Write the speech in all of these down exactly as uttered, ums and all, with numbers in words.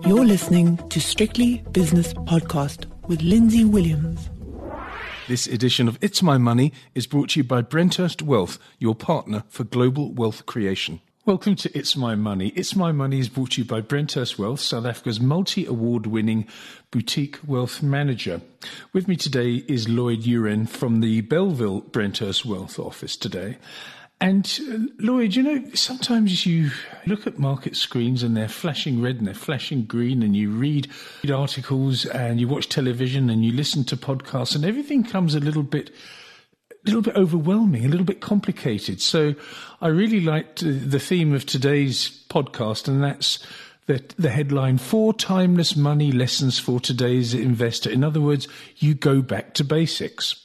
You're listening to Strictly Business Podcast with Lindsay Williams. This edition of It's My Money is brought to you by Brenthurst Wealth, your partner for global wealth creation. Welcome to It's My Money. It's My Money is brought to you by Brenthurst Wealth, South Africa's multi-award-winning boutique wealth manager. With me today is Lloyd Uren from the Belleville Brenthurst Wealth office today. And uh, Lloyd, you know, sometimes you look at market screens and they're flashing red and they're flashing green, and you read articles and you watch television and you listen to podcasts, and everything comes a little bit a little bit overwhelming, a little bit complicated. So I really liked uh, the theme of today's podcast, and that's the, the headline, Four Timeless Money Lessons for Today's Investor. In other words, you go back to basics.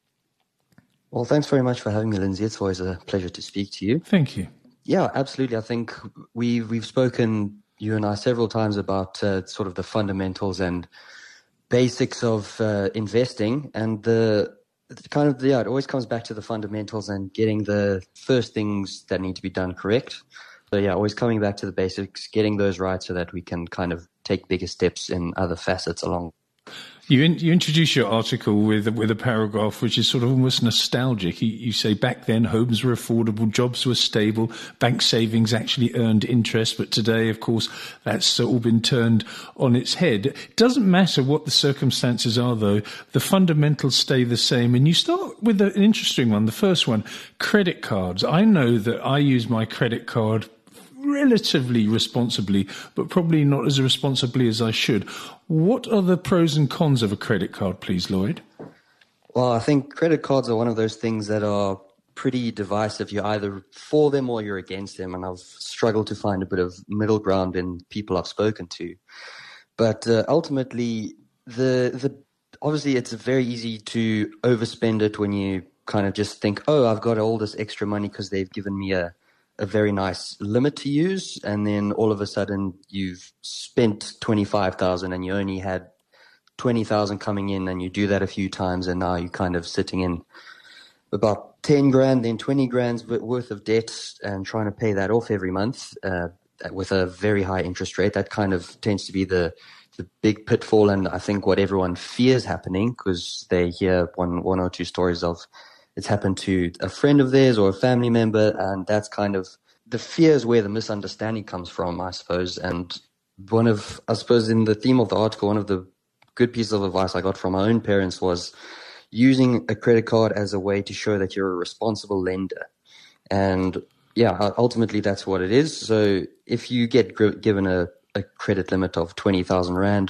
Well, thanks very much for having me, Lindsay. It's always a pleasure to speak to you. Thank you. Yeah, absolutely. I think we've, we've spoken, you and I, several times about uh, sort of the fundamentals and basics of uh, investing. And the kind of, yeah, it always comes back to the fundamentals and getting the first things that need to be done correct. So, yeah, always coming back to the basics, getting those right so that we can kind of take bigger steps in other facets along. You in, you introduce your article with with a paragraph which is sort of almost nostalgic. You, you say back then homes were affordable, jobs were stable, bank savings actually earned interest, but today, of course, that's all been turned on its head. It doesn't matter what the circumstances are, though. The fundamentals stay the same. And you start with an interesting one. The first one, credit cards. I know that I use my credit card relatively responsibly, but probably not as responsibly as I should. What are the pros and cons of a credit card, please, Lloyd? Well, I think credit cards are one of those things that are pretty divisive. You're either for them or you're against them, and I've struggled to find a bit of middle ground in people I've spoken to. But uh, ultimately, the the obviously it's very easy to overspend it when you kind of just think, oh, I've got all this extra money because they've given me a a very nice limit to use, and then all of a sudden you've spent twenty-five thousand and you only had twenty thousand coming in, and you do that a few times, and now you're kind of sitting in about ten grand, then twenty grand's worth of debt and trying to pay that off every month uh, with a very high interest rate. That kind of tends to be the the big pitfall, and I think what everyone fears happening, because they hear one one or two stories of it's happened to a friend of theirs or a family member, and that's kind of the fears where the misunderstanding comes from, I suppose. And one of, I suppose, in the theme of the article, one of the good pieces of advice I got from my own parents was using a credit card as a way to show that you're a responsible lender. And yeah, ultimately that's what it is. So if you get given a, a credit limit of twenty thousand rand,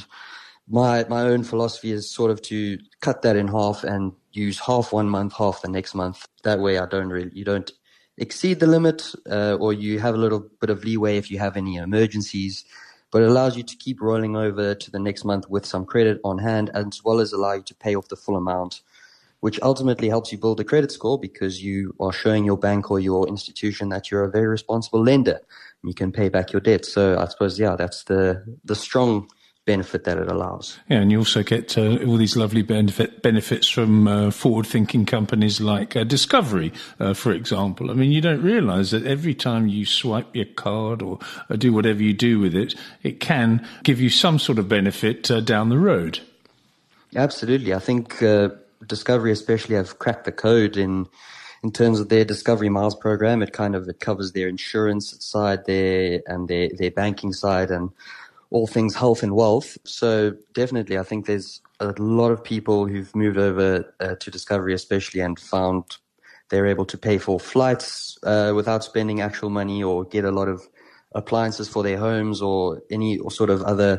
my my own philosophy is sort of to cut that in half and use half one month, half the next month. That way I don't really, you don't exceed the limit, uh, or you have a little bit of leeway if you have any emergencies, but it allows you to keep rolling over to the next month with some credit on hand, as well as allow you to pay off the full amount, which ultimately helps you build a credit score because you are showing your bank or your institution that you're a very responsible lender and you can pay back your debt. So I suppose, yeah, that's the, the strong benefit that it allows. Yeah, and you also get uh, all these lovely benefit, benefits from uh, forward-thinking companies like uh, Discovery, uh, for example. I mean, you don't realise that every time you swipe your card or uh, do whatever you do with it, it can give you some sort of benefit uh, down the road. Absolutely. I think uh, Discovery especially have cracked the code in in terms of their Discovery Miles program. It kind of it covers their insurance side there and their, their banking side and all things health and wealth. So definitely, I think there's a lot of people who've moved over uh, to Discovery especially and found they're able to pay for flights uh, without spending actual money, or get a lot of appliances for their homes, or any or sort of other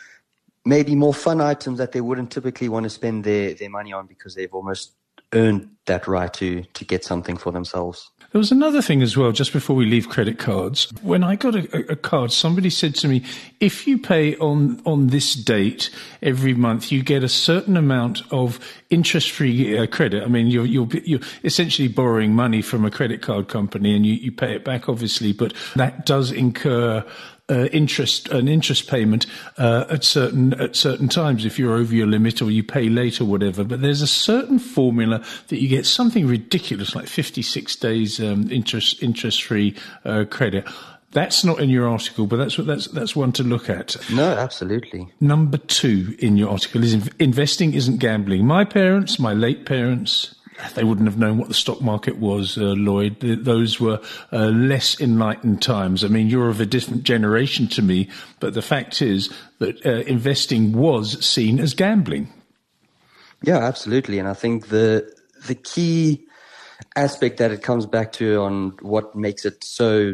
maybe more fun items that they wouldn't typically want to spend their, their money on because they've almost earned that right to to get something for themselves. There was another thing as well, just before we leave credit cards. When I got a, a card, somebody said to me, if you pay on, on this date every month, you get a certain amount of interest-free uh, credit. I mean, you're, you're, you're essentially borrowing money from a credit card company and you, you pay it back, obviously, but that does incur Uh, interest, an interest payment uh, at certain at certain times if you're over your limit or you pay late or whatever. But there's a certain formula that you get something ridiculous like fifty-six days um, interest interest free uh, credit. That's not in your article, but that's what that's that's one to look at. No, absolutely. Number two in your article is in- investing isn't gambling. My parents, my late parents, they wouldn't have known what the stock market was, uh, Lloyd. Th- those were uh, less enlightened times. I mean, you're of a different generation to me, but the fact is that uh, investing was seen as gambling. Yeah, absolutely. And I think the the key aspect that it comes back to on what makes it so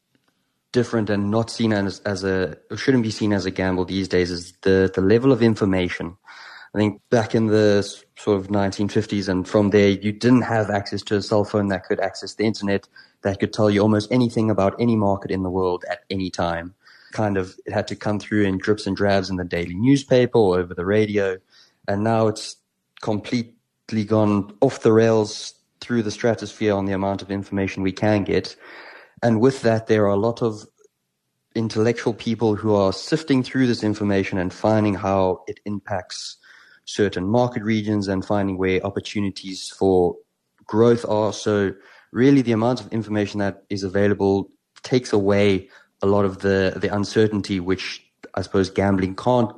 different and not seen as, as a, or shouldn't be seen as a gamble these days is the, the level of information. I think back in the sort of nineteen fifties and from there, you didn't have access to a cell phone that could access the internet, that could tell you almost anything about any market in the world at any time. Kind of, it had to come through in drips and drabs in the daily newspaper or over the radio. And now it's completely gone off the rails through the stratosphere on the amount of information we can get. And with that, there are a lot of intellectual people who are sifting through this information and finding how it impacts certain market regions and finding where opportunities for growth are. So really the amount of information that is available takes away a lot of the, the uncertainty, which I suppose gambling can't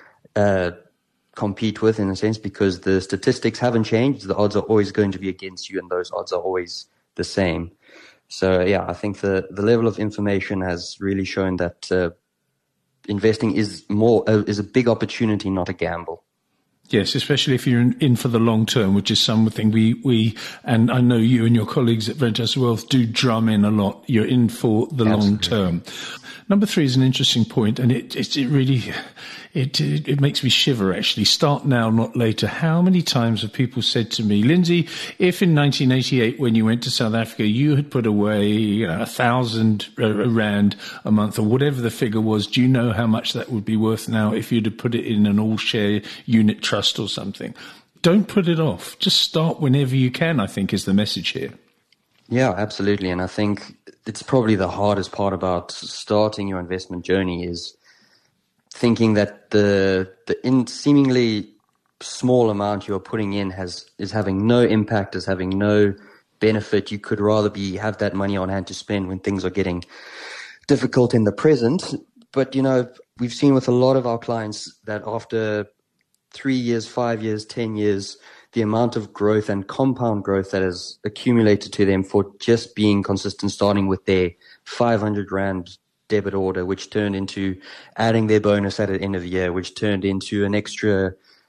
uh, compete with in a sense, because the statistics haven't changed. The odds are always going to be against you, and those odds are always the same. So, yeah, I think the, the level of information has really shown that uh, investing is more uh, is a big opportunity, not a gamble. Yes, especially if you're in, in for the long term, which is something we, we, and I know you and your colleagues at Brenthurst Wealth do drum in a lot. You're in for the Absolutely. long term. Number three is an interesting point, and it, it, it really, it, it, it makes me shiver actually. Start now, not later. How many times have people said to me, Lindsay, if in nineteen eighty-eight when you went to South Africa, you had put away, you know, a thousand rand a month or whatever the figure was, do you know how much that would be worth now if you'd have put it in an all-share unit trust or something? Don't put it off. Just start whenever you can, I think, is the message here. Yeah, absolutely. And I think it's probably the hardest part about starting your investment journey is thinking that the the in seemingly small amount you're putting in has is having no impact, is having no benefit. You could rather be have that money on hand to spend when things are getting difficult in the present. But, you know, we've seen with a lot of our clients that after three years, five years, ten years, the amount of growth and compound growth that has accumulated to them for just being consistent, starting with their five hundred rand debit order, which turned into adding their bonus at the end of the year, which turned into an extra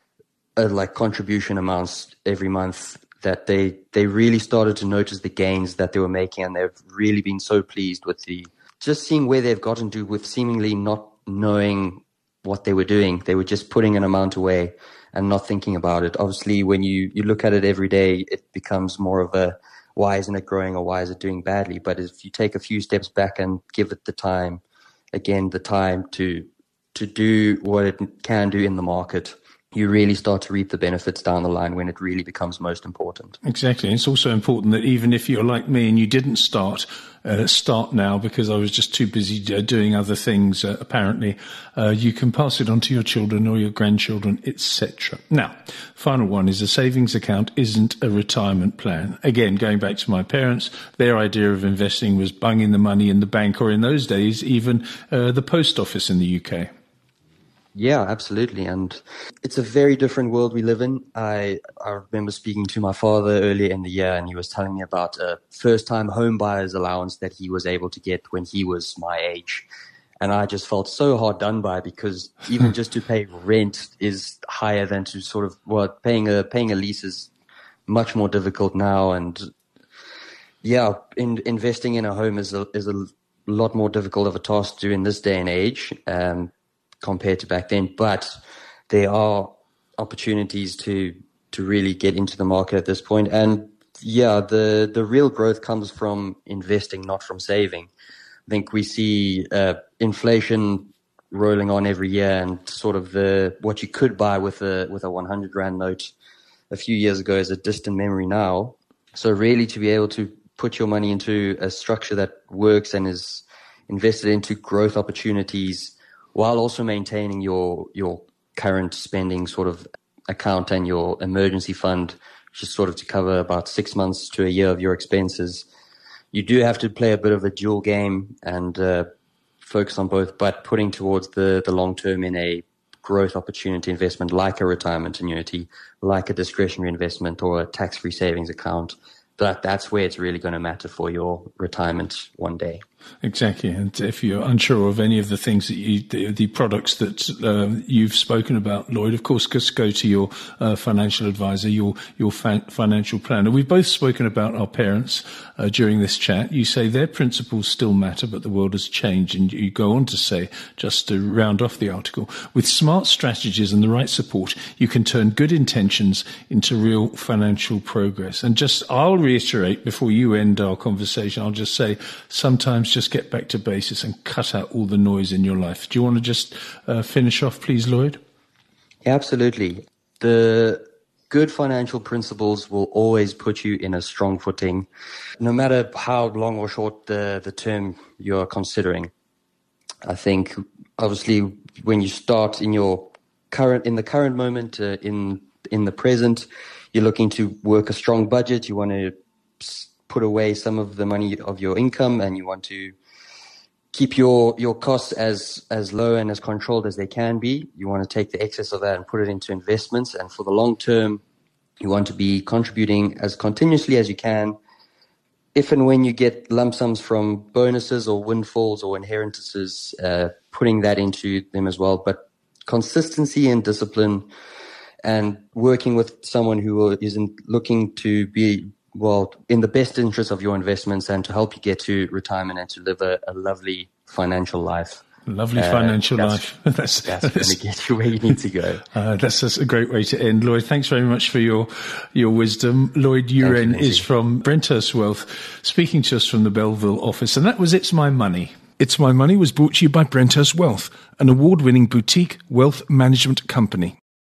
uh, like contribution amounts every month, that they, they really started to notice the gains that they were making. And they've really been so pleased with the, just seeing where they've gotten to with seemingly not knowing what they were doing. They were just putting an amount away and not thinking about it. Obviously, when you, you look at it every day, it becomes more of a, why isn't it growing or why is it doing badly? But if you take a few steps back and give it the time, again, the time to to do what it can do in the market, you really start to reap the benefits down the line when it really becomes most important. Exactly. It's also important that even if you're like me and you didn't start, uh, start now because I was just too busy uh, doing other things, uh, apparently, uh, you can pass it on to your children or your grandchildren, et cetera. Now, final one is a savings account isn't a retirement plan. Again, going back to my parents, their idea of investing was bunging the money in the bank, or in those days, even uh, the post office in the U K. Yeah, absolutely. And it's a very different world we live in. I, I remember speaking to my father earlier in the year, and he was telling me about a first-time home buyer's allowance that he was able to get when he was my age. And I just felt so hard done by, because even just to pay rent is higher than to sort of, well, paying a, paying a lease is much more difficult now. And yeah, in, investing in a home is a, is a lot more difficult of a task to do in this day and age. Um, compared to back then, but there are opportunities to to really get into the market at this point. And yeah, the the real growth comes from investing, not from saving. I think we see uh, inflation rolling on every year, and sort of the what you could buy with a with a one hundred rand note a few years ago is a distant memory now. So really, to be able to put your money into a structure that works and is invested into growth opportunities, while also maintaining your your current spending sort of account and your emergency fund, which is sort of to cover about six months to a year of your expenses. you do have to play a bit of a dual game and uh, focus on both, but putting towards the, the long term in a growth opportunity investment like a retirement annuity, like a discretionary investment or a tax-free savings account. But that's where it's really going to matter for your retirement one day. Exactly. And if you're unsure of any of the things that you, the, the products that uh, you've spoken about, Lloyd, of course, just go to your uh, financial advisor, your your fa- financial planner. We've both spoken about our parents uh, during this chat. You say their principles still matter, but the world has changed. And you go on to say, just to round off the article, with smart strategies and the right support, you can turn good intentions into real financial progress. And just, I'll reiterate before you end our conversation, I'll just say sometimes just get back to basics and cut out all the noise in your life. Do you want to just uh, finish off, please, Lloyd? Yeah, absolutely. The good financial principles will always put you in a strong footing, no matter how long or short the, the term you're considering. I think, obviously, when you start in your current, in the current moment, uh, in in the present, you're looking to work a strong budget. You want to put away some of the money of your income, and you want to keep your, your costs as, as low and as controlled as they can be. You want to take the excess of that and put it into investments. And for the long term, you want to be contributing as continuously as you can. If and when you get lump sums from bonuses or windfalls or inheritances, uh, putting that into them as well. But consistency and discipline and working with someone who isn't looking to be well, in the best interest of your investments and to help you get to retirement and to live a, a lovely financial life. Lovely financial uh, life. That's, that's, that's going to get you where you need to go. Uh, that's, that's a great way to end. Lloyd, thanks very much for your your wisdom. Lloyd Uren is from Brenthurst Wealth, speaking to us from the Belleville office. And that was It's My Money. It's My Money was brought to you by Brenthurst Wealth, an award-winning boutique wealth management company.